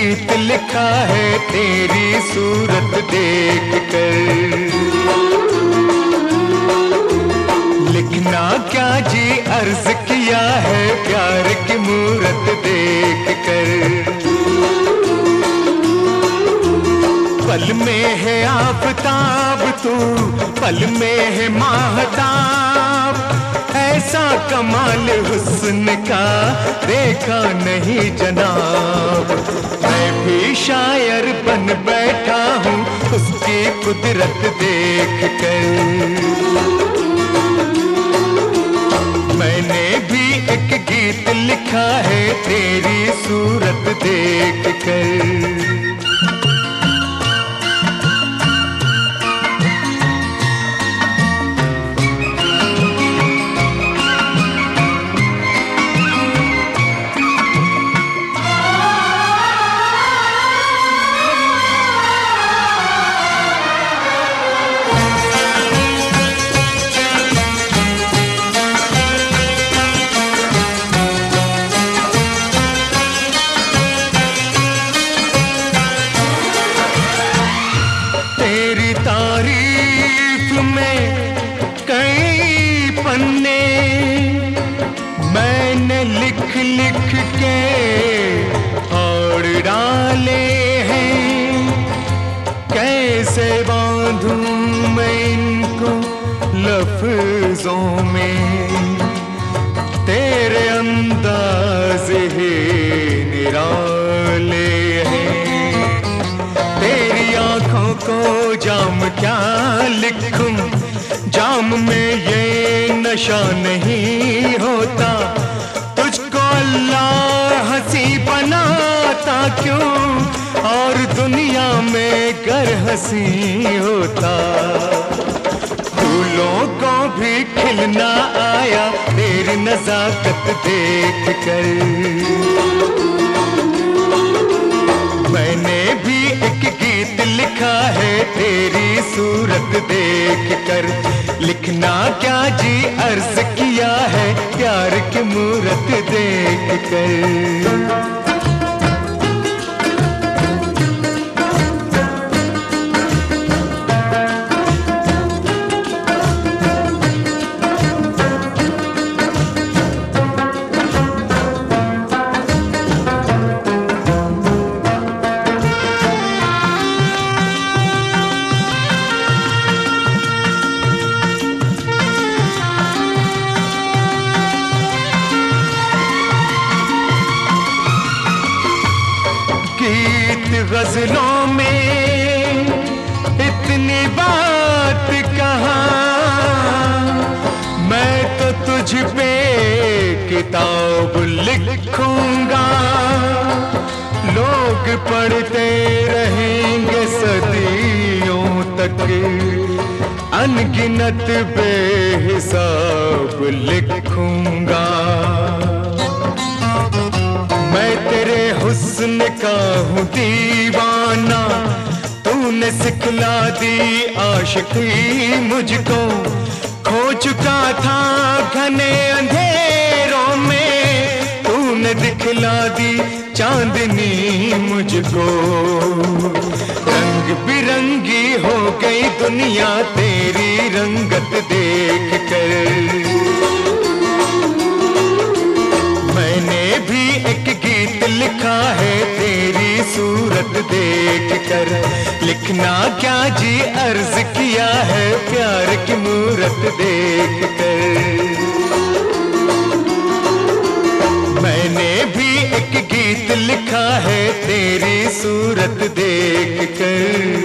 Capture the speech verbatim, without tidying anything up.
गीत लिखा है तेरी सूरत देख कर। लिखना क्या जी अर्ज किया है प्यार की मूरत देख कर। पल में है आफताब तू, पल में है माहताब, ऐसा कमाल हुस्न का देखा नहीं जनाब। मैं भी शायर बन बैठा हूँ उसकी कुदरत देख कर। मैंने भी एक गीत लिखा है तेरी सूरत देख कर। तारीफ में कई पन्ने मैंने लिख लिख के और डाले हैं। कैसे बांधूं मैं इनको लफ्जों में, तेरे अंदाज ही निराले हैं। तेरी आंखों को जाम क्या लिखूं, जाम में ये नशा नहीं होता। तुझको अल्लाह हंसी बनाता क्यों, और दुनिया में गर हंसी होता। फूलों को भी खिलना आया तेरी नजाकत देख कर। मैंने भी एक गीत लिखा है तेरी सूरत देख कर। लिखना क्या जी अर्ज किया है प्यार की मूरत देख कर। गजलों में इतनी बात कहा, मैं तो तुझ पे किताब लिखूंगा। लोग पढ़ते रहेंगे सदियों तक, अनगिनत बेहिसाब लिखूंगा। मैं तेरे हुस्न का हूँ दीवाना, तूने सिखला दी आशिकी मुझको। खो चुका था घने अंधेरों में, तूने दिखला दी चांदनी मुझको। रंग बिरंगी हो गई दुनिया तेरी रंगत देख कर। मैंने भी एक गीत लिखा है तेरी सूरत देख कर। लिखना क्या जी अर्ज किया है प्यार की मूरत देख कर। मैंने भी एक गीत लिखा है तेरी सूरत देख कर।